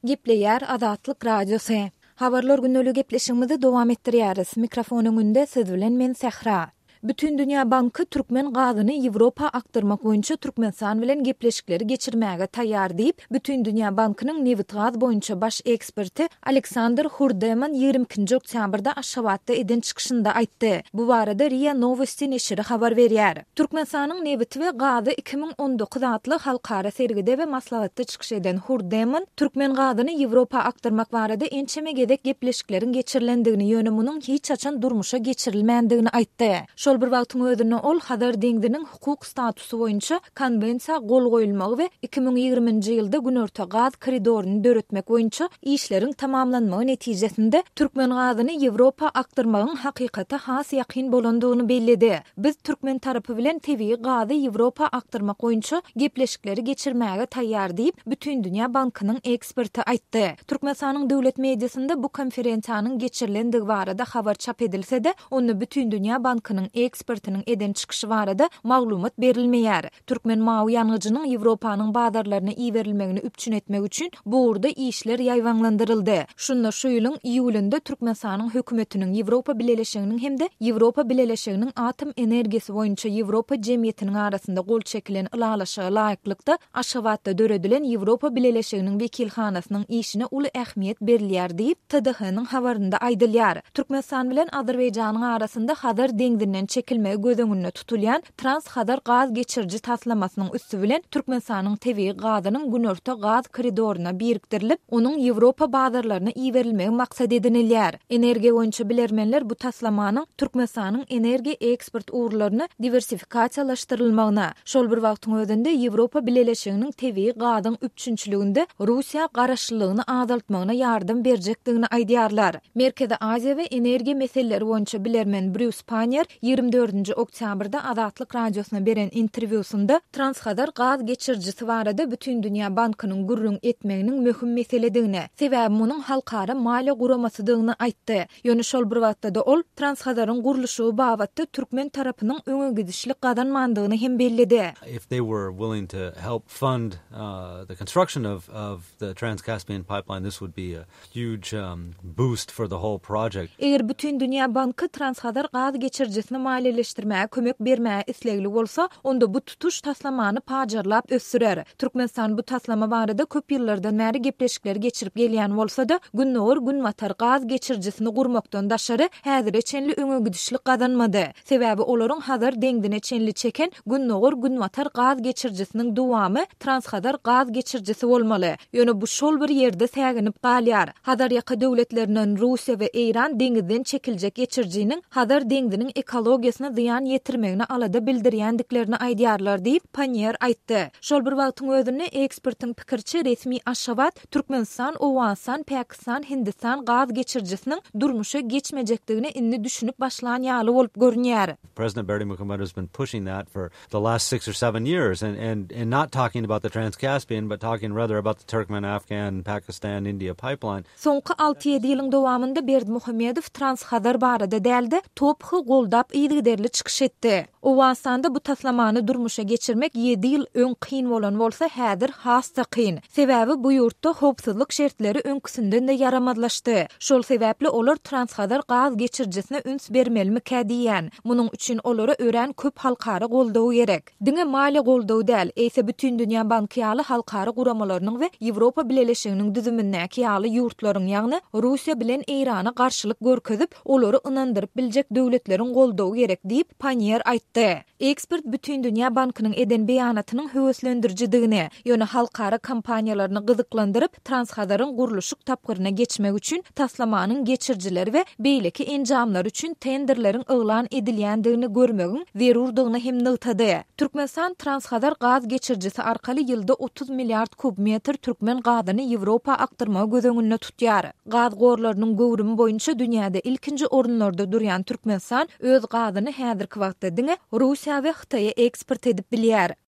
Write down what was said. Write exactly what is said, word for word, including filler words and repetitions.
Gepleýär Azatlyk Radiosu. Habarlar günnälik gepleşigimizi dowam etdirýäris. Mikrofonyň önünde siz bilen men Sehra. Bütün Dünya Banky Türkmen gazyny Ýewropa aktyrmak boýunça Türkmenistan bilen gepleşikleri geçirmäge taýýar diýip, Bütün Dünya Bankynyň newit gaz boýunça baş eksperti Aleksandr Hurdeman ýigrimkinji oktýabrda Aşgabatda eden çykyşynda aýtdy. Bu barada Ria Novosti neşri habar berýär. Türkmenistanyň newit we gazy iki ming on dokuz adly halkara sergide we maslahatda çykyş eden Hurdeman, Türkmen gazyny Ýewropa aktyrmak barada ençeme gedek gepleşiklerin geçirilendigini ýöne munyň hiç açan durmuşa geçirilmändigini aýtdy. Şol bir wagtyň özünde ol Hazar deňdiniň hukuk statusy boýunça konwensiýa gol goýulmagy we iki ming ýigriminji ýylda günorta gaz koridoryny döretmek boýunça işleriň tamamlanmagy netijesinde Türkmen gazyny Ýewropa aktyrmagyň hakykata has ýakyn bolandygyny bellidi. Biz Türkmen tarapy bilen tebii gazy Ýewropa aktyrmak boýunça gepleşikleri geçirmäge taýýar diýip, Bütün Dünya Bankynyň eksperti aýtdy. Türkmenistanyň döwlet mediasynda bu konferensiýanyň geçirilendigi barada habar çap edilse-de, onu Bütün Dünya Bankynyň ekspertiniň eden çykyşy barada maglumat berilmeýär. Türkmen mawy ýanygyjynyň Ýewropanyň bazarlaryna iýerilmegini üpçün etmek üçin bu urda işler ýaýwanlandyryldy. Şunda şu ýylyň iýulynda Türkmenistanyň hökümetiniň Ýewropa Birleşiginiň hemde Ýewropa Birleşiginiň atom energiýasi boýunça Ýewropa jemgyýetiniň arasynda gol çekilen ulalaşyga laýyklykda Aşgabatda döredilen Ýewropa Birleşiginiň wekilhanasynyň işine uly ähmiýet berilýär diýip T D H-nyň habarynda aýdylýar. Türkmenistan bilen Azerbaýjanyň arasynda Hazar deňdinden çekilmegi gözüňünde tutulýan Trans-Hazar gaz geçirji taslamasynyň üstü bilen Türkmenistanyň tebii gazynyň günorta gaz koridoryna birikdirilip, onuň Ýewropa bazarlaryna iýerilmegi maksat edinilýär. Energiýa boýunça bilermenler bu taslamanyň Türkmenistanyň energiýa eksport uğurlaryny diversifikasiýalaşdyrylmagyna, şol bir wagtyň özünde Ýewropa Birleşiginiň tebii gazyň üpçünçiliginde Russiýa garaşlygyny azaltmagyna ýardym berjekdigini aýdýarlar. Merkezi Aziýa we energiýa meseleleri boýunça bilermen Bruce Panier ýygrimi dördünji oktýabrda Azatlyk Radiosuna beren interwýusunda Trans-Hazar gaz geçirjisi barada Bütün Dünya Bankynyň gurrun etmeginiň möhüm meseledigini, sebäbi munyň halkara maliýe guramasydygyny aýtdy. Ýöne şol bir wagtda ol Trans-Hazaryň guruluşy babatda Türkmen tarapynyň öňe gidişli gazanmandygyny hem bellidi. If they were willing to help fund uh, the construction of of the Trans-Caspian pipeline, this would be a huge um, boost for the whole project. Eger Bütün Dünya Banky Trans-Hazar gaz geçirjisini maliýeleşdirmäge kömek bermäge islegli bolsa, onda bu tutuş taslamany pajarlap ösürer. Türkmenistan bu taslama barada köp ýyllardan bäri gepleşikleri geçirip gelýän bolsa-da, günnäwir günwatar gaz geçirjisini gurmakdan daşary häzire çenli öňe gidişli gazanmady. Sebäbi olaryň Hazar deňdine çenli çeken günnäwir günwatar gaz geçirjisiniň dowamy Trans-Hazar gaz geçirjisi bolmaly. Ýöne bu şol bir ýerde säginip galýar. Hazar ýaka döwletlerinden Russiýa we Eýran deňizden çekiljek geçirjiniň Hazar deňdiniň ekologiýasyna zyýan ýetirmegini alada bildirýändiklerini aýdýarlar diýip Panier aýtdy. Şol bir wagtyň özünde ekspertiň pikirçi resmi Aşgabat, Türkmenistan, Owastan, Pakistan, Hindistan gaz geçirjisiniň durmuşa geçmejekdigini indi düşünüp başlan ýaly bolup görünýär. President Berdy Muhammad has been pushing that for the last six or seven years and and and not talking about the Trans-Caspian but talking rather about the Turkmen, Afghan, Pakistan, India pipeline. Soňky alty ýedi ýylyň dowamında Berdy Muhammedow Trans-Hazar barada däldi, tophy goldap ýygyderli çykyş etdi. Owastanda bu taslamany durmuşa geçirmek ýedi ýyl öň kyn bolan bolsa, häzir hasta kyn. Sebäbi bu ýurtda howpsuzlyk şertleri öňküsinden de yaramadlaşdy. Şol sebäpli olar Trans-Hazar gaz geçirjisine üns bermelimi kädiýän. Munyň üçin olara ören köp halkara goldaw gerek. Diňe maliýe goldaw däl, eýse Bütün Dünya Banky ýaly halkara guramalarynyň we Ýewropa Birleşiginiň düzümindäki ýaly ýurtlaryň ýagny Russiýa bilen Eýrana garşylyk görkezip, olary ynandyryp biljek döwletleriň goldaw gerek diýip Panier aýtdy. Ekspert Bütün Dünya Bankynyň eden beýanatynyň höweslendirjidigini, ýöne halkara kampaniýalaryny gyzyklandyryp Trans-Hazaryň guruluşyk tapgyryna geçmek üçin taslamanyň geçirjileri we beýleki enjamlar üçin tenderleriň yglan edilýändigini görmegiň zerurdygyny hem nygtady. Türkmenistan Trans-Hazar gaz geçirjisi arkaly ýylda otuz milliard kub metr Türkmen gazyny Ýewropa aktyrmagy gözüňünde tutýar. Gaz gorlarynyň göwrümi boýunça dünýäde ilkinji orunlarda durýan Türkmenistan öz gazyny häzirki wagtda diňe Russiýa we Hytaýa eksport edip bilýär.